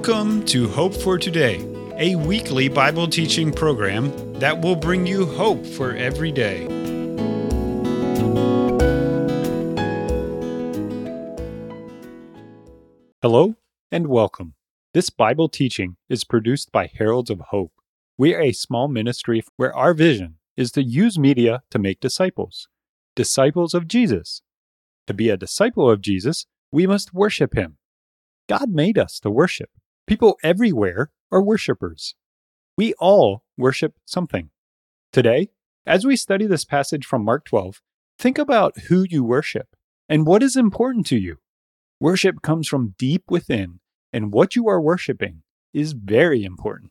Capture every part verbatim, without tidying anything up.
Welcome to Hope for Today, a weekly Bible teaching program that will bring you hope for every day. Hello and welcome. This Bible teaching is produced by Heralds of Hope. We are a small ministry where our vision is to use media to make disciples, disciples of Jesus. To be a disciple of Jesus, we must worship Him. God made us to worship. People everywhere are worshipers. We all worship something. Today, as we study this passage from Mark twelve, think about who you worship and what is important to you. Worship comes from deep within, and what you are worshiping is very important.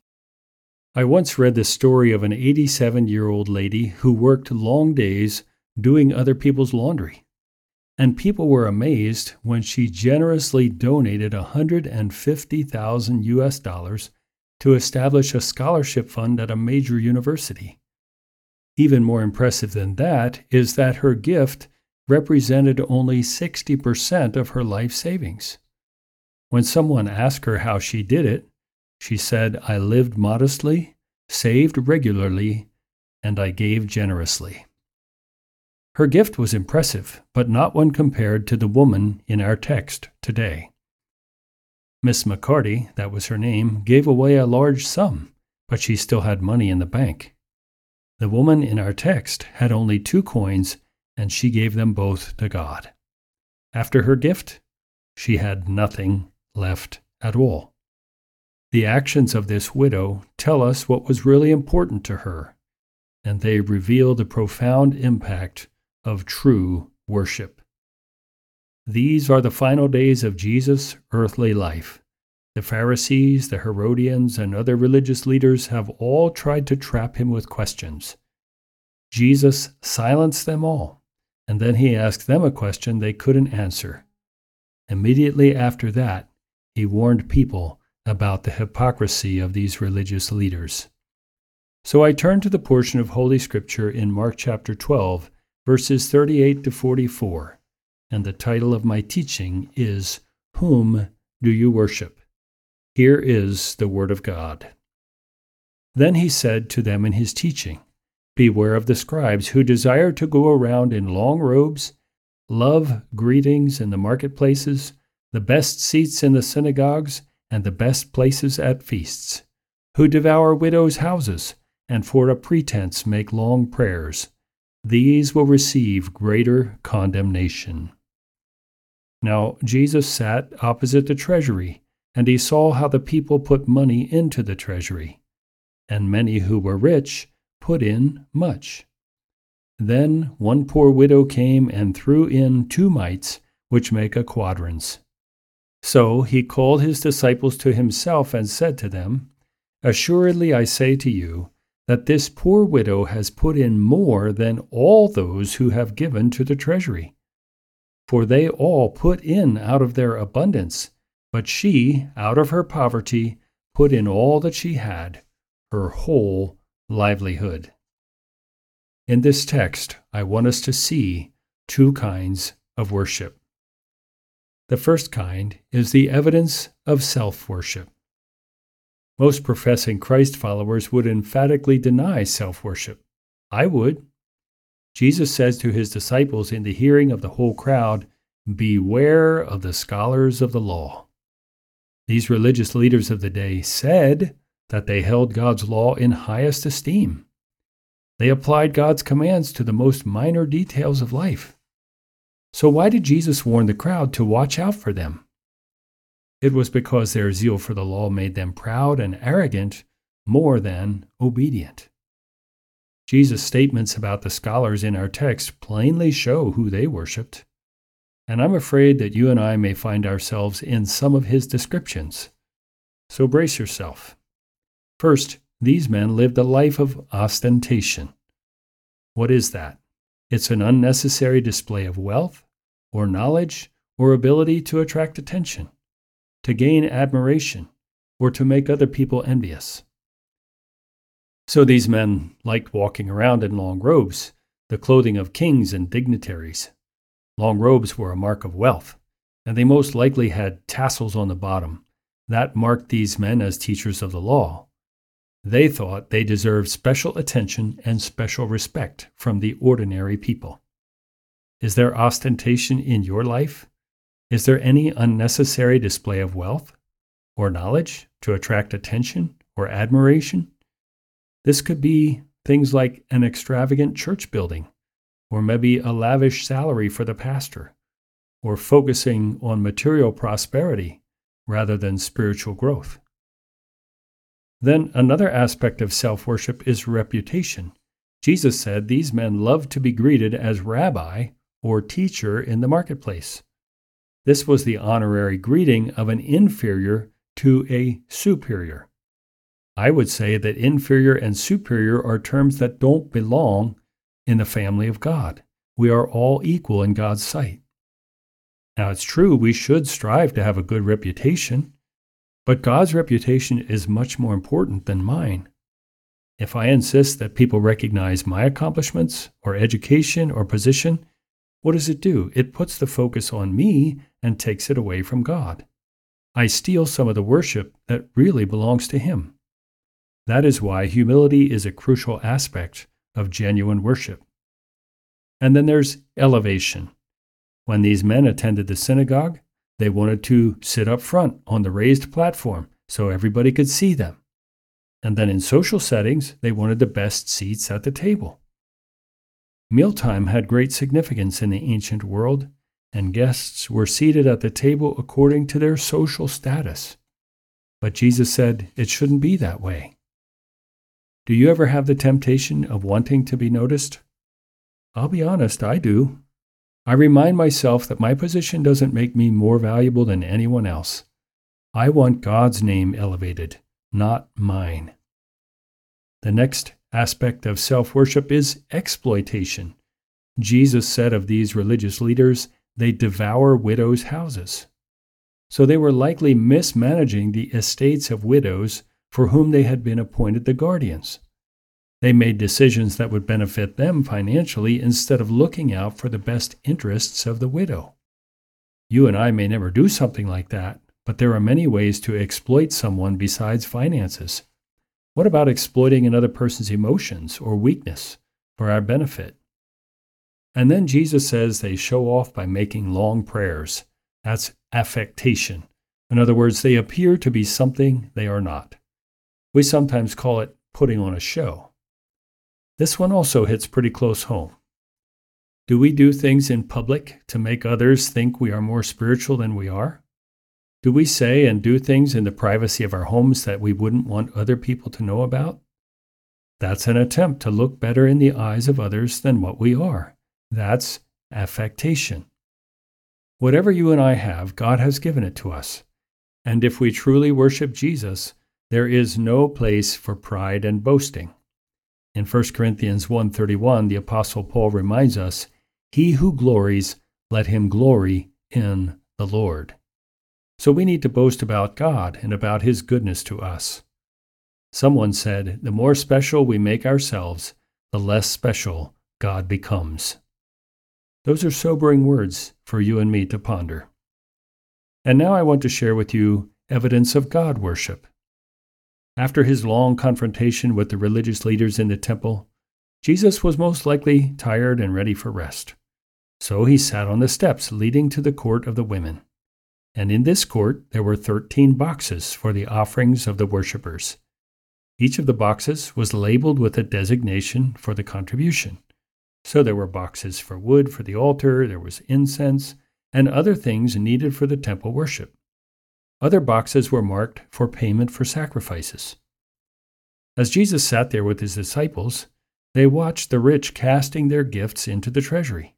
I once read the story of an eighty-seven-year-old lady who worked long days doing other people's laundry. And people were amazed when she generously donated one hundred fifty thousand U S dollars to establish a scholarship fund at a major university. Even more impressive than that is that her gift represented only sixty percent of her life savings. When someone asked her how she did it, she said, "I lived modestly, saved regularly, and I gave generously." Her gift was impressive, but not when compared to the woman in our text today. Miss McCarty, that was her name, gave away a large sum, but she still had money in the bank. The woman in our text had only two coins, and she gave them both to God. After her gift, she had nothing left at all. The actions of this widow tell us what was really important to her, and they reveal the profound impact of true worship. These are the final days of Jesus' earthly life. The Pharisees, the Herodians, and other religious leaders have all tried to trap him with questions. Jesus silenced them all, and then he asked them a question they couldn't answer. Immediately after that, he warned people about the hypocrisy of these religious leaders. So I turn to the portion of Holy Scripture in Mark chapter twelve, verses thirty-eight to forty-four, and the title of my teaching is, Whom Do You Worship? Here is the Word of God. Then he said to them in his teaching, Beware of the scribes who desire to go around in long robes, love greetings in the marketplaces, the best seats in the synagogues, and the best places at feasts, who devour widows' houses, and for a pretense make long prayers. These will receive greater condemnation. Now Jesus sat opposite the treasury, and he saw how the people put money into the treasury, and many who were rich put in much. Then one poor widow came and threw in two mites, which make a quadrans. So he called his disciples to himself and said to them, Assuredly I say to you, that this poor widow has put in more than all those who have given to the treasury. For they all put in out of their abundance, but she, out of her poverty, put in all that she had, her whole livelihood. In this text, I want us to see two kinds of worship. The first kind is the evidence of self-worship. Most professing Christ followers would emphatically deny self-worship. I would. Jesus says to his disciples in the hearing of the whole crowd, Beware of the scholars of the law. These religious leaders of the day said that they held God's law in highest esteem. They applied God's commands to the most minor details of life. So why did Jesus warn the crowd to watch out for them? It was because their zeal for the law made them proud and arrogant more than obedient. Jesus' statements about the scholars in our text plainly show who they worshipped. And I'm afraid that you and I may find ourselves in some of his descriptions. So brace yourself. First, these men lived a life of ostentation. What is that? It's an unnecessary display of wealth, or knowledge, or ability to attract attention, to gain admiration, or to make other people envious. So these men liked walking around in long robes, the clothing of kings and dignitaries. Long robes were a mark of wealth, and they most likely had tassels on the bottom, That marked these men as teachers of the law. They thought they deserved special attention and special respect from the ordinary people. Is there ostentation in your life? Is there any unnecessary display of wealth or knowledge to attract attention or admiration? This could be things like an extravagant church building, or maybe a lavish salary for the pastor, or focusing on material prosperity rather than spiritual growth. Then another aspect of self-worship is reputation. Jesus said these men loved to be greeted as rabbi or teacher in the marketplace. This was the honorary greeting of an inferior to a superior. I would say that inferior and superior are terms that don't belong in the family of God. We are all equal in God's sight. Now, it's true we should strive to have a good reputation, but God's reputation is much more important than mine. If I insist that people recognize my accomplishments or education or position, what does it do? It puts the focus on me and takes it away from God. I steal some of the worship that really belongs to Him. That is why humility is a crucial aspect of genuine worship. And then there's elevation. When these men attended the synagogue, they wanted to sit up front on the raised platform so everybody could see them. And then in social settings, they wanted the best seats at the table. Mealtime had great significance in the ancient world, and guests were seated at the table according to their social status. But Jesus said it shouldn't be that way. Do you ever have the temptation of wanting to be noticed? I'll be honest, I do. I remind myself that my position doesn't make me more valuable than anyone else. I want God's name elevated, not mine. The next aspect of self-worship is exploitation. Jesus said of these religious leaders, they devour widows' houses. So they were likely mismanaging the estates of widows for whom they had been appointed the guardians. They made decisions that would benefit them financially instead of looking out for the best interests of the widow. You and I may never do something like that, but there are many ways to exploit someone besides finances. What about exploiting another person's emotions or weakness for our benefit? And then Jesus says they show off by making long prayers. That's affectation. In other words, they appear to be something they are not. We sometimes call it putting on a show. This one also hits pretty close home. Do we do things in public to make others think we are more spiritual than we are? Do we say and do things in the privacy of our homes that we wouldn't want other people to know about? That's an attempt to look better in the eyes of others than what we are. That's affectation. Whatever you and I have, God has given it to us. And if we truly worship Jesus, there is no place for pride and boasting. In First Corinthians one thirty-one, the Apostle Paul reminds us, "He who glories, let him glory in the Lord." So we need to boast about God and about His goodness to us. Someone said, the more special we make ourselves, the less special God becomes. Those are sobering words for you and me to ponder. And now I want to share with you evidence of God worship. After his long confrontation with the religious leaders in the temple, Jesus was most likely tired and ready for rest. So he sat on the steps leading to the court of the women. And in this court there were thirteen boxes for the offerings of the worshippers. Each of the boxes was labeled with a designation for the contribution. So there were boxes for wood for the altar, there was incense, and other things needed for the temple worship. Other boxes were marked for payment for sacrifices. As Jesus sat there with his disciples, they watched the rich casting their gifts into the treasury.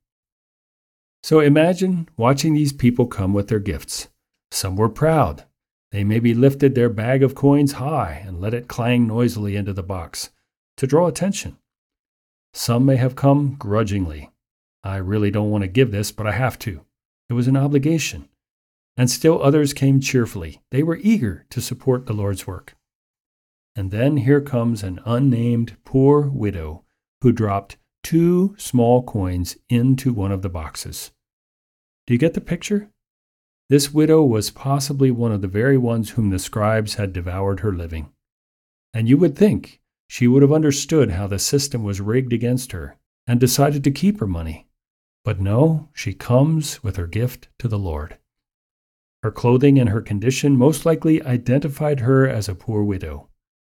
So imagine watching these people come with their gifts. Some were proud. They maybe lifted their bag of coins high and let it clang noisily into the box to draw attention. Some may have come grudgingly. I really don't want to give this, but I have to. It was an obligation. And still others came cheerfully. They were eager to support the Lord's work. And then here comes an unnamed poor widow who dropped two small coins into one of the boxes. Do you get the picture? This widow was possibly one of the very ones whom the scribes had devoured her living. And you would think she would have understood how the system was rigged against her and decided to keep her money. But no, she comes with her gift to the Lord. Her clothing and her condition most likely identified her as a poor widow.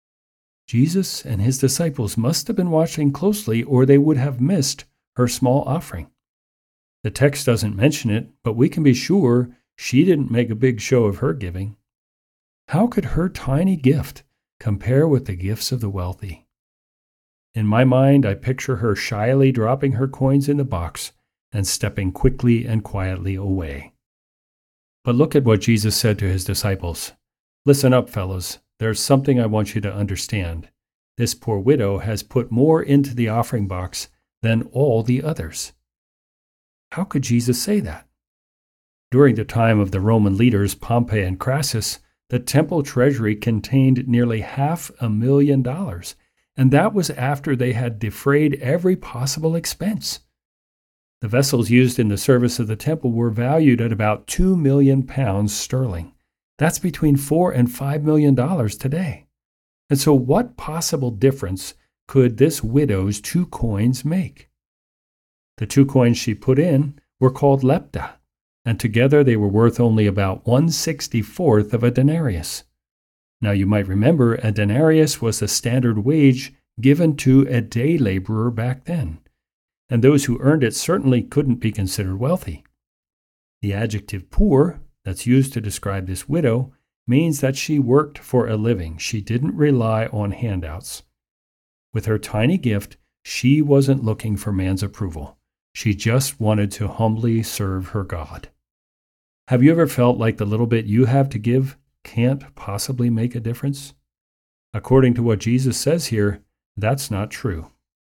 Jesus and his disciples must have been watching closely, or they would have missed her small offering. The text doesn't mention it, but we can be sure she didn't make a big show of her giving. How could her tiny gift compare with the gifts of the wealthy? In my mind, I picture her shyly dropping her coins in the box and stepping quickly and quietly away. But look at what Jesus said to his disciples. Listen up, fellows. There's something I want you to understand. This poor widow has put more into the offering box than all the others. How could Jesus say that? During the time of the Roman leaders Pompey and Crassus, the temple treasury contained nearly half a million dollars, and that was after they had defrayed every possible expense. The vessels used in the service of the temple were valued at about two million pounds sterling. That's between four and five million dollars today. And so what possible difference could this widow's two coins make? The two coins she put in were called lepta, and together they were worth only about one sixty-fourth of a denarius. Now you might remember a denarius was the standard wage given to a day laborer back then, and those who earned it certainly couldn't be considered wealthy. The adjective poor that's used to describe this widow means that she worked for a living. She didn't rely on handouts. With her tiny gift, she wasn't looking for man's approval. She just wanted to humbly serve her God. Have you ever felt like the little bit you have to give can't possibly make a difference? According to what Jesus says here, that's not true.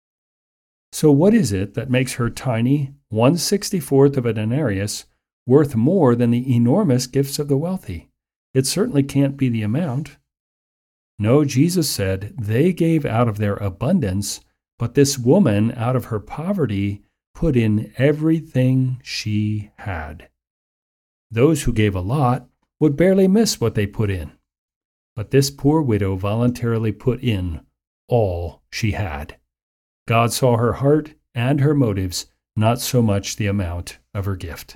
So what is it that makes her tiny one sixty-fourth of a denarius worth more than the enormous gifts of the wealthy? It certainly can't be the amount. No, Jesus said they gave out of their abundance, but this woman, out of her poverty, put in everything she had. Those who gave a lot would barely miss what they put in. But this poor widow voluntarily put in all she had. God saw her heart and her motives, not so much the amount of her gift.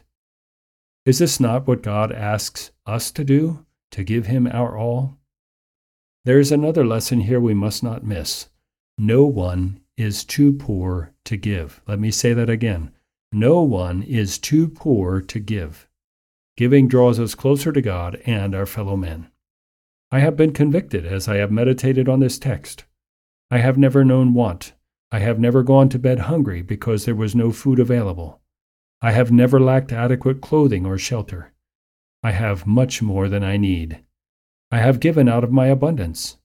Is this not what God asks us to do, to give him our all? There is another lesson here we must not miss. No one is too poor to give. Let me say that again. No one is too poor to give. Giving draws us closer to God and our fellow men. I have been convicted as I have meditated on this text. I have never known want. I have never gone to bed hungry because there was no food available. I have never lacked adequate clothing or shelter. I have much more than I need. I have given out of my abundance.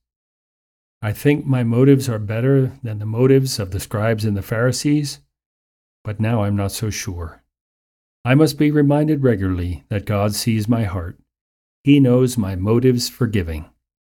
I think my motives are better than the motives of the scribes and the Pharisees, but now I'm not so sure. I must be reminded regularly that God sees my heart. He knows my motives for giving.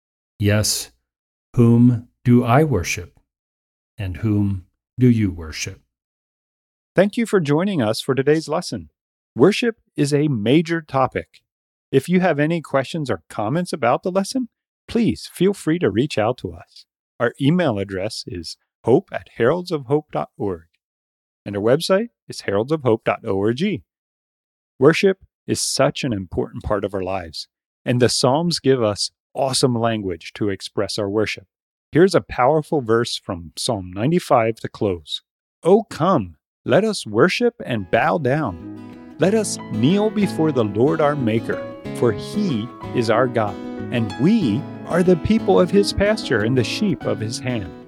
Yes, whom do I worship? And whom do you worship? Thank you for joining us for today's lesson. Worship is a major topic. If you have any questions or comments about the lesson, please feel free to reach out to us. Our email address is hope at heralds of hope dot org, and our website is heralds of hope dot org. Worship is such an important part of our lives, and the Psalms give us awesome language to express our worship. Here's a powerful verse from Psalm ninety-five to close. Oh, come, let us worship and bow down. Let us kneel before the Lord our Maker, for he is our God, and we are the people of his pasture and the sheep of his hand.